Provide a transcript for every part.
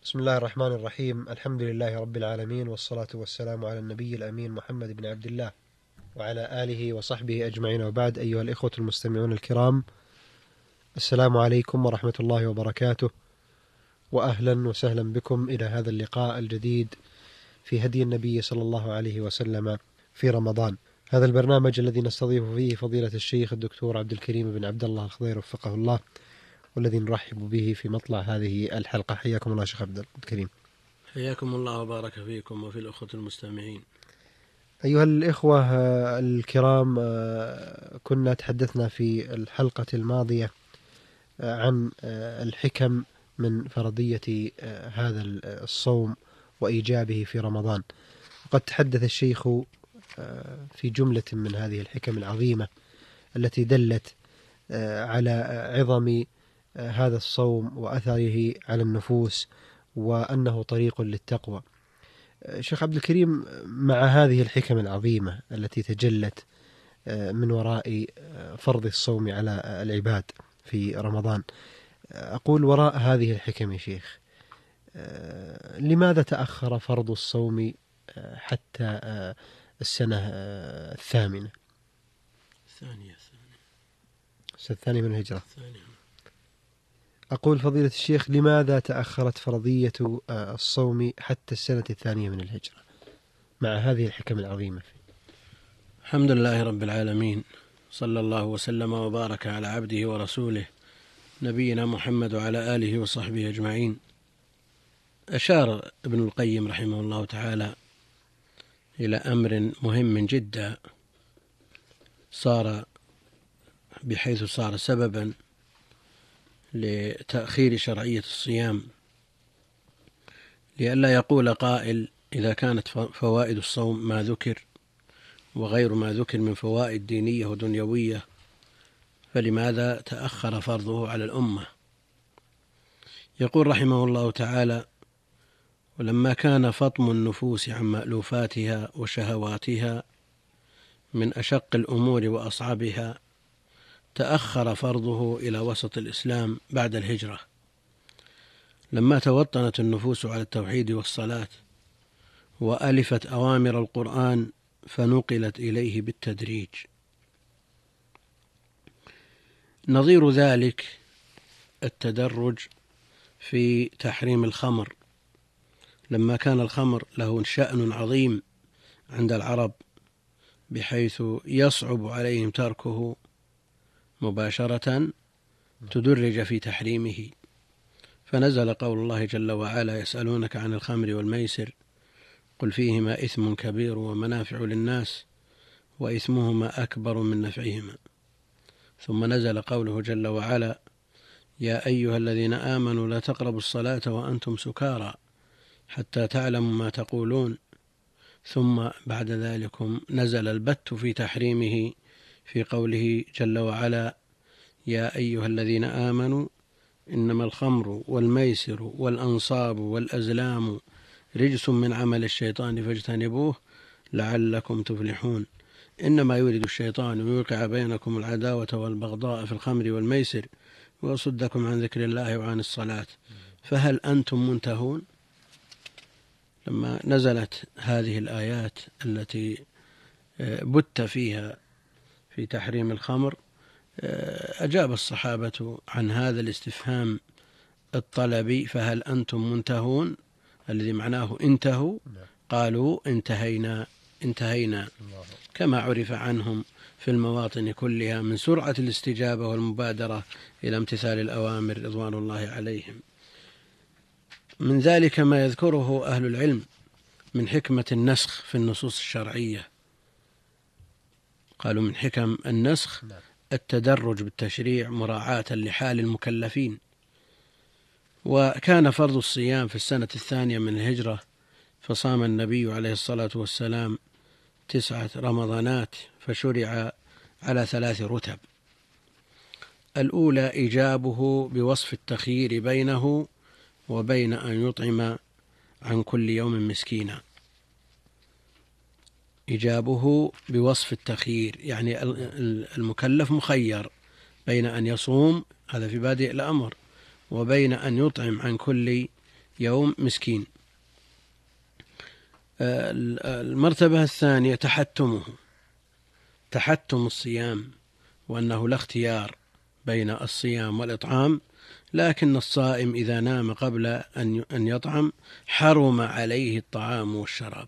بسم الله الرحمن الرحيم. الحمد لله رب العالمين، والصلاة والسلام على النبي الأمين محمد بن عبد الله وعلى آله وصحبه أجمعين، وبعد. أيها الإخوة المستمعون الكرام، السلام عليكم ورحمة الله وبركاته، وأهلا وسهلا بكم إلى هذا اللقاء الجديد في هدي النبي صلى الله عليه وسلم في رمضان. هذا البرنامج الذي نستضيف فيه فضيلة الشيخ الدكتور عبد الكريم بن عبد الله الخضير وفقه الله، والذي نرحب به في مطلع هذه الحلقة. حياكم الله شيخ عبد الكريم. حياكم الله وبارك فيكم وفي الأخوة المستمعين. أيها الإخوة الكرام، كنا تحدثنا في الحلقة الماضية عن الحكم من فرضية هذا الصوم وإيجابه في رمضان، وقد تحدث الشيخ في جملة من هذه الحكم العظيمة التي دلت على عظم هذا الصوم وأثره على النفوس، وأنه طريق للتقوى. شيخ عبد الكريم، مع هذه الحكم العظيمة التي تجلت من وراء فرض الصوم على العباد في رمضان، أقول وراء هذه الحكم يا شيخ، لماذا تأخر فرض الصوم حتى السنة الثامنة؟ الثانية من الهجرة. أقول فضيلة الشيخ، لماذا تأخرت فرضية الصوم حتى السنة الثانية من الهجرة مع هذه الحكم العظيمة؟ الحمد لله رب العالمين، صلى الله وسلم وبارك على عبده ورسوله نبينا محمد وعلى آله وصحبه أجمعين. أشار ابن القيم رحمه الله تعالى إلى أمر مهم جدا بحيث صار سببا لتأخير شرعية الصيام، لئلا يقول قائل إذا كانت فوائد الصوم ما ذكر وغير ما ذكر من فوائد دينية ودنيوية، فلماذا تأخر فرضه على الأمة؟ يقول رحمه الله تعالى: ولما كان فطم النفوس عن مألوفاتها وشهواتها من أشق الأمور وأصعبها، تأخر فرضه إلى وسط الإسلام بعد الهجرة، لما توطنت النفوس على التوحيد والصلاة وألفت أوامر القرآن فنقلت إليه بالتدريج. نظير ذلك التدرج في تحريم الخمر، لما كان الخمر له شأن عظيم عند العرب بحيث يصعب عليهم تركه مباشرة، تدرج في تحريمه، فنزل قول الله جل وعلا: يسألونك عن الخمر والميسر قل فيهما إثم كبير ومنافع للناس وإثمهما أكبر من نفعهما. ثم نزل قوله جل وعلا: يا أيها الذين آمنوا لا تقربوا الصلاة وأنتم سكارى حتى تعلموا ما تقولون. ثم بعد ذلك نزل البت في تحريمه في قوله جل وعلا: يا أيها الذين آمنوا إنما الخمر والميسر والأنصاب والأزلام رجس من عمل الشيطان فاجتنبوه لعلكم تفلحون. إنما يريد الشيطان يوقع بينكم العداوة والبغضاء في الخمر والميسر ويصدكم عن ذكر الله وعن الصلاة فهل أنتم منتهون؟ لما نزلت هذه الآيات التي بت فيها في تحريم الخمر، أجاب الصحابة عن هذا الاستفهام الطلبي: فهل أنتم منتهون؟ الذي معناه انتهوا. قالوا انتهينا، كما عرف عنهم في المواطن كلها من سرعة الاستجابة والمبادرة إلى امتثال الأوامر رضوان الله عليهم. من ذلك ما يذكره أهل العلم من حكمة النسخ في النصوص الشرعية. قالوا من حكم النسخ التدرج بالتشريع مراعاة لحال المكلفين. وكان فرض الصيام في السنة الثانية من الهجرة، فصام النبي عليه الصلاة والسلام 9 رمضانات، فشرع على 3 رتب. الأولى إيجابه بوصف التخيير بينه وبين أن يطعم عن كل يوم مسكينا. إيجابه بوصف التخيير يعني المكلف مخير بين أن يصوم، هذا في بادئ الأمر، وبين أن يطعم عن كل يوم مسكين. المرتبة الثانية تحتم الصيام، وأنه لا اختيار بين الصيام والإطعام، لكن الصائم إذا نام قبل أن يطعم حرم عليه الطعام والشراب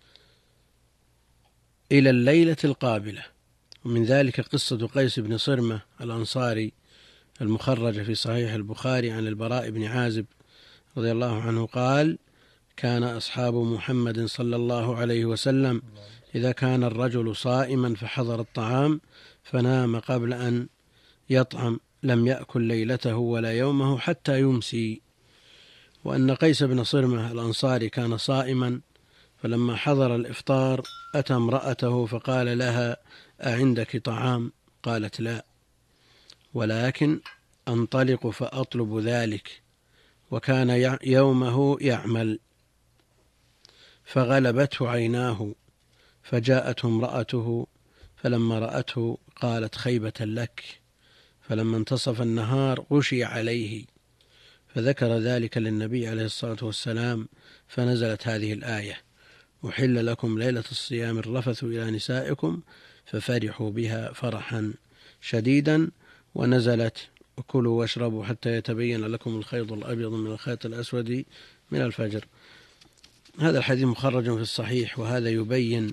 إلى الليلة القابلة. ومن ذلك قصة قيس بن صرمة الأنصاري المخرجة في صحيح البخاري عن البراء بن عازب رضي الله عنه قال: كان أصحاب محمد صلى الله عليه وسلم إذا كان الرجل صائما فحضر الطعام فنام قبل أن يطعم لم يأكل ليلته ولا يومه حتى يمسي. وأن قيس بن صرمة الأنصاري كان صائما، فلما حضر الإفطار أتى امرأته فقال لها: أعندك طعام؟ قالت: لا، ولكن أنطلق فأطلب ذلك. وكان يومه يعمل، فغلبته عيناه، فجاءته امرأته، فلما رأته قالت: خيبة لك. فلما انتصف النهار غشي عليه، فذكر ذلك للنبي عليه الصلاة والسلام، فنزلت هذه الآية: أحل لكم ليلة الصيام الرفث إلى نسائكم، ففرحوا بها فرحا شديدا. ونزلت: وكلوا واشربوا حتى يتبين لكم الخيط الأبيض من الخيط الأسود من الفجر. هذا الحديث مخرج في الصحيح، وهذا يبين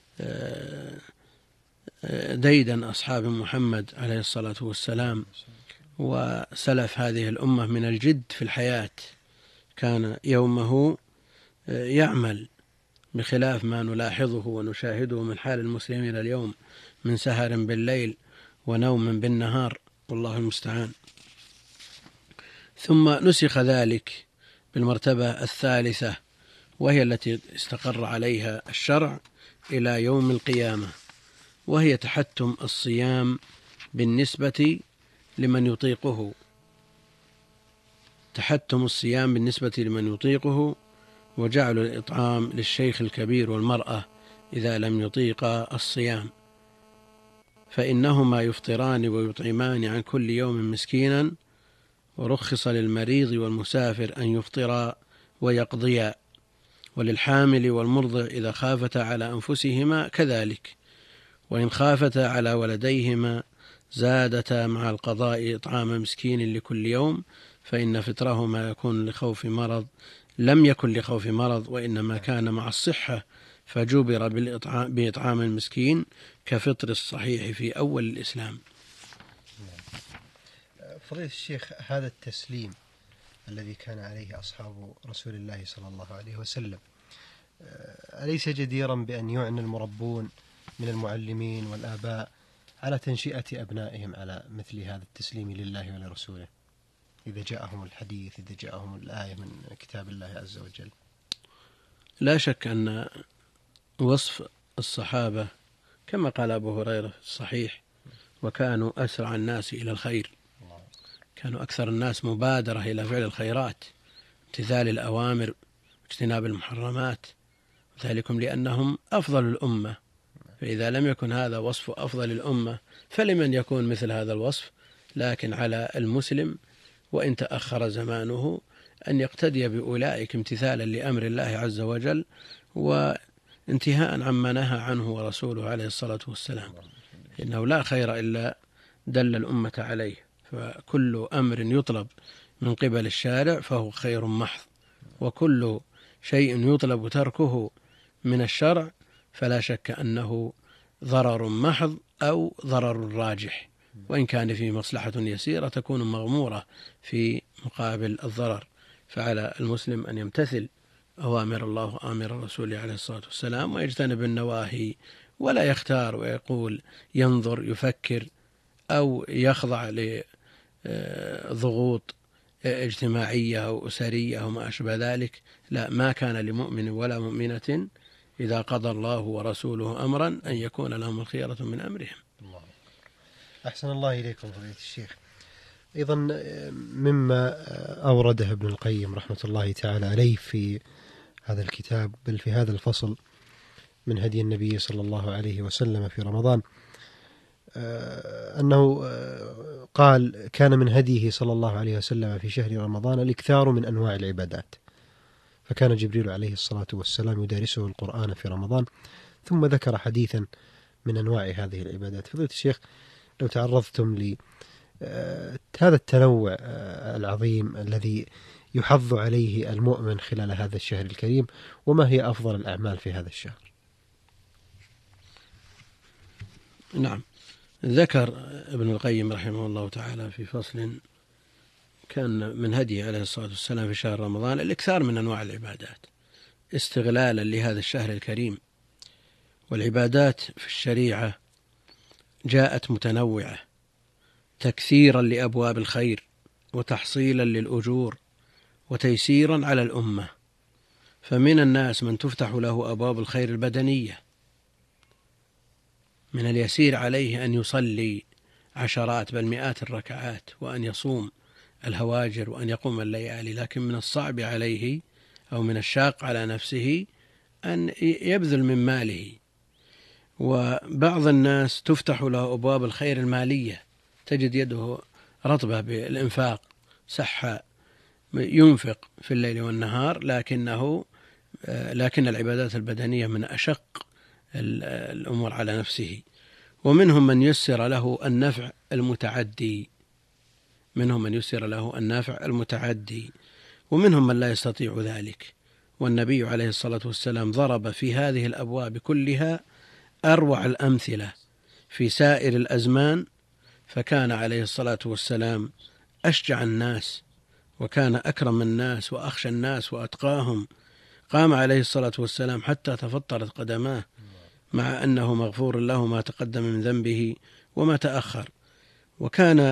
ديدا أصحاب محمد عليه الصلاة والسلام وسلف هذه الأمة من الجد في الحياة. كان يومه يعمل، بخلاف ما نلاحظه ونشاهده من حال المسلمين اليوم من سهر بالليل ونوم بالنهار، والله المستعان. ثم نسخ ذلك بالمرتبة الثالثة، وهي التي استقر عليها الشرع إلى يوم القيامة، وهي تحتم الصيام بالنسبة لمن يطيقه. وجعل الإطعام للشيخ الكبير والمرأة إذا لم يطيقا الصيام، فإنهما يفطران ويطعمان عن كل يوم مسكينا. ورخص للمريض والمسافر أن يفطرا ويقضيا، وللحامل والمرضع إذا خافتا على أنفسهما كذلك، وإن خافتا على ولديهما زادتا مع القضاء إطعام مسكين لكل يوم، فإن فطرهما لم يكن لخوف مرض، وإنما كان مع الصحة، فجبر بإطعام المسكين كفطر الصحيح في أول الإسلام. فضيلة الشيخ، هذا التسليم الذي كان عليه أصحاب رسول الله صلى الله عليه وسلم أليس جديرا بأن يعنى المربون من المعلمين والآباء على تنشئة أبنائهم على مثل هذا التسليم لله ولرسوله إذا جاءهم الحديث، إذا جاءهم الآية من كتاب الله عز وجل؟ لا شك أن وصف الصحابة كما قال أبو هريرة في الصحيح: وكانوا أسرع الناس إلى الخير. كانوا أكثر الناس مبادرة إلى فعل الخيرات، امتثال الأوامر واجتناب المحرمات، ذلكم لأنهم أفضل الأمة. فإذا لم يكن هذا وصف أفضل الأمة فلمن يكون مثل هذا الوصف؟ لكن على المسلم وإن تأخر زمانه أن يقتدي بأولئك امتثالا لأمر الله عز وجل وانتهاء عما نهى عنه ورسوله عليه الصلاة والسلام، إنه لا خير إلا دل الأمة عليه. فكل أمر يطلب من قبل الشارع فهو خير محض، وكل شيء يطلب تركه من الشرع فلا شك أنه ضرر محض أو ضرر راجح، وإن كان فيه مصلحة يسيرة تكون مغمورة في مقابل الضرر. فعلى المسلم أن يمتثل أوامر الله وآمر الرسول عليه الصلاة والسلام، ويجتنب النواهي، ولا يختار ويقول ينظر يفكر أو يخضع لضغوط اجتماعية أو أسرية أو ما أشبه ذلك. لا، ما كان لمؤمن ولا مؤمنة إذا قضى الله ورسوله أمرا أن يكون لهم الخيرة من أمرهم. الله. أحسن الله إليكم فضيلة الشيخ. أيضا مما أورده ابن القيم رحمة الله تعالى عليه في هذا الكتاب، بل في هذا الفصل من هدي النبي صلى الله عليه وسلم في رمضان، أنه قال: كان من هديه صلى الله عليه وسلم في شهر رمضان الإكثار من أنواع العبادات، فكان جبريل عليه الصلاة والسلام يدارسه القرآن في رمضان. ثم ذكر حديثا من أنواع هذه العبادات. فضيلة الشيخ، لو تعرضتم هذا التنوع العظيم الذي يحض عليه المؤمن خلال هذا الشهر الكريم، وما هي أفضل الأعمال في هذا الشهر؟ نعم، ذكر ابن القيم رحمه الله تعالى في فصل كان من هديه عليه الصلاة والسلام في شهر رمضان الإكثار من أنواع العبادات استغلالا لهذا الشهر الكريم. والعبادات في الشريعة جاءت متنوعة تكثيرا لأبواب الخير وتحصيلا للأجور وتيسيرا على الأمة. فمن الناس من تفتح له أبواب الخير البدنية، من اليسير عليه أن يصلي عشرات بل مئات الركعات، وأن يصوم الهواجر، وأن يقوم الليالي، لكن من الصعب عليه أو من الشاق على نفسه أن يبذل من ماله. وبعض الناس تفتح له أبواب الخير المالية، تجد يده رطبة بالإنفاق، سحة ينفق في الليل والنهار، لكن العبادات البدنية من أشق الأمور على نفسه. ومنهم من يسر له النفع المتعدي، ومنهم من لا يستطيع ذلك. والنبي عليه الصلاة والسلام ضرب في هذه الأبواب كلها أروع الأمثلة في سائر الأزمان، فكان عليه الصلاة والسلام أشجع الناس، وكان أكرم الناس وأخشى الناس وأتقاهم. قام عليه الصلاة والسلام حتى تفطرت قدماه، مع أنه مغفور له ما تقدم من ذنبه وما تأخر. وكان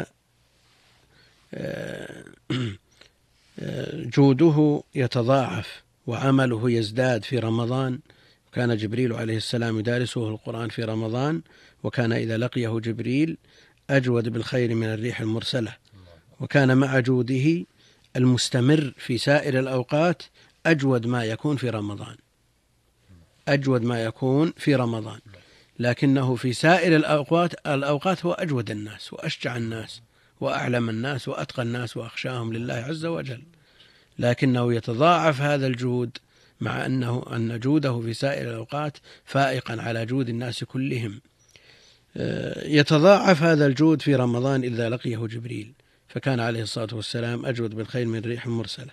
جوده يتضاعف وعمله يزداد في رمضان. كان جبريل عليه السلام يدارسه القرآن في رمضان، وكان إذا لقيه جبريل أجود بالخير من الريح المرسلة. وكان مع جوده المستمر في سائر الأوقات أجود ما يكون في رمضان، لكنه في سائر الأوقات هو أجود الناس وأشجع الناس وأعلم الناس وأتقى الناس وأخشاهم لله عز وجل، لكنه يتضاعف هذا الجود مع أن جوده في سائر الأوقات فائقا على جود الناس كلهم. يتضاعف هذا الجود في رمضان إذا لقيه جبريل، فكان عليه الصلاة والسلام أجود بالخير من الريح المرسلة.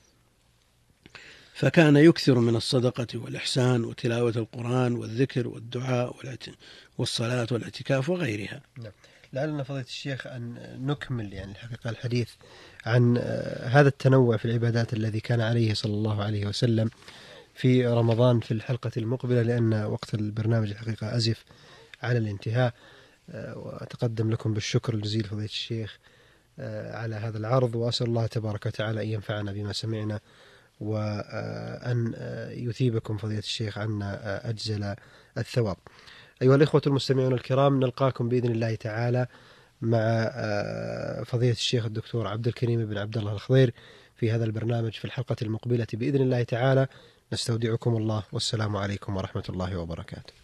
فكان يكثر من الصدقة والإحسان وتلاوة القرآن والذكر والدعاء والصلاة والاعتكاف وغيرها. لعلنا فضيلة الشيخ أن نكمل الحقيقة الحديث عن هذا التنوع في العبادات الذي كان عليه صلى الله عليه وسلم في رمضان في الحلقة المقبلة، لأن وقت البرنامج الحقيقة أزف على الانتهاء. وأتقدم لكم بالشكر الجزيل فضيلة الشيخ على هذا العرض، وأسأل الله تبارك وتعالى أن ينفعنا بما سمعنا، وأن يثيبكم فضيلة الشيخ عنا أجزل الثواب. أيها الإخوة المستمعون الكرام، نلقاكم بإذن الله تعالى مع فضيلة الشيخ الدكتور عبد الكريم بن عبد الله الخضير في هذا البرنامج في الحلقة المقبلة بإذن الله تعالى. نستودعكم الله، والسلام عليكم ورحمة الله وبركاته.